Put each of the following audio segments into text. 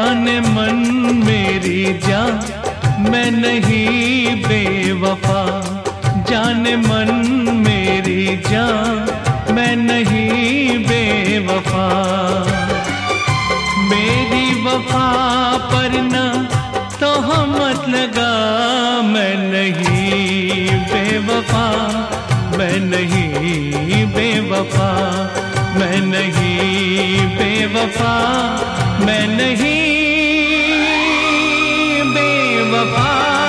जाने मन मेरी जान मैं नहीं बेवफा, जाने मन मेरी जान मैं नहीं बेवफा। मेरी वफा पर न तो मत लगा, मैं नहीं बेवफा, मैं नहीं बेवफा, मैं नहीं बेवफा, मैं नहीं बेवफा।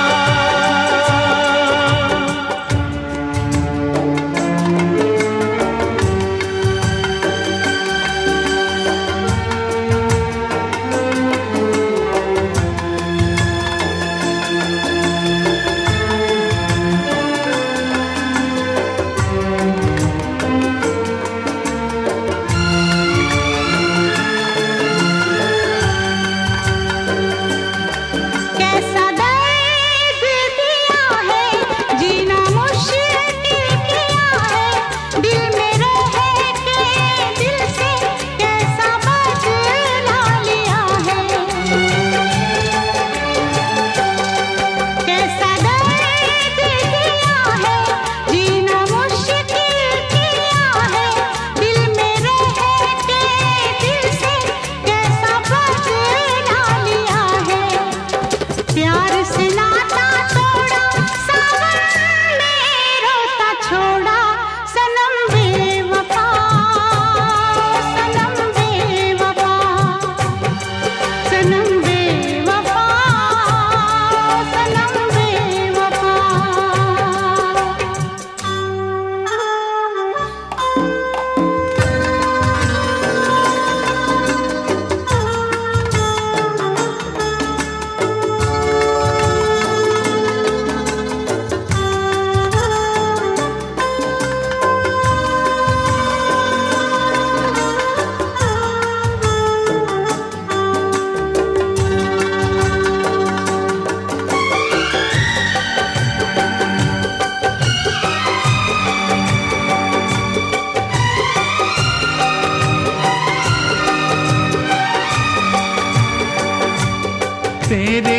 तेरे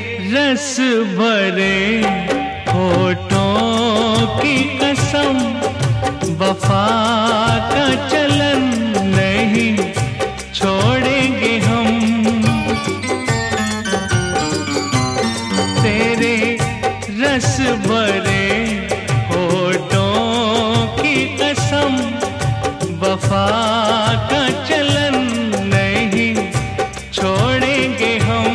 रस भरे होठों की कसम, वफा का चलन नहीं छोड़ेंगे हम। तेरे रस भरे होठों की कसम, वफा का चलन नहीं छोड़ेंगे हम।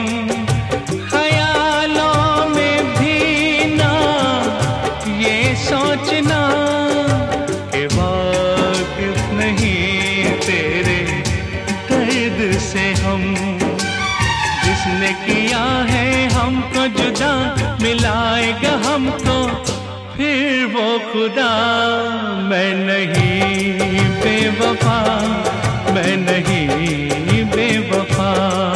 सोचना कि वाकिफ नहीं तेरे दर्द से हम, जिसने किया है हमको जुदा मिलाएगा हमको फिर वो खुदा। मैं नहीं बेवफा, मैं नहीं बेवफा।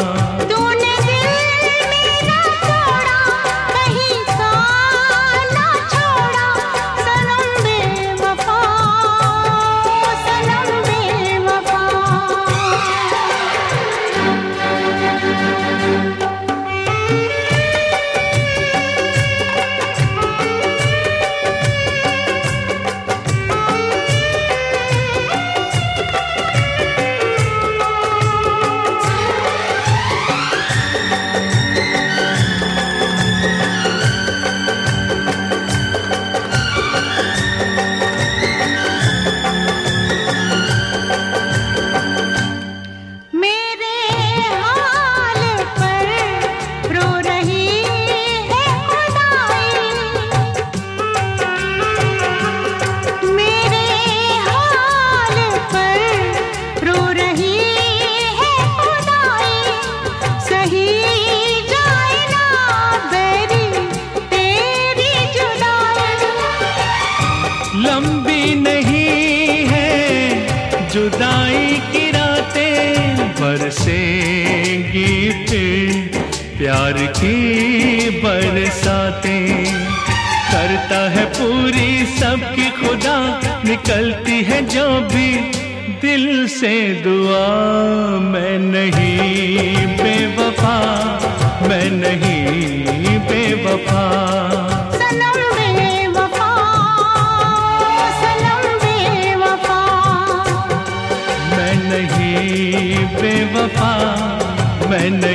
लंबी नहीं है जुदाई की रातें, बरसेंगी फिर प्यार की बरसातें। करता है पूरी सबकी खुदा, निकलती है जो भी दिल से दुआ। मैं नहीं बेवफा,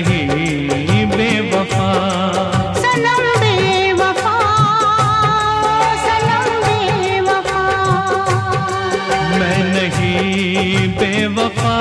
नहीं बेवफा, सनम बेवफा, सनम बेवफा। मैं नहीं बेवफा।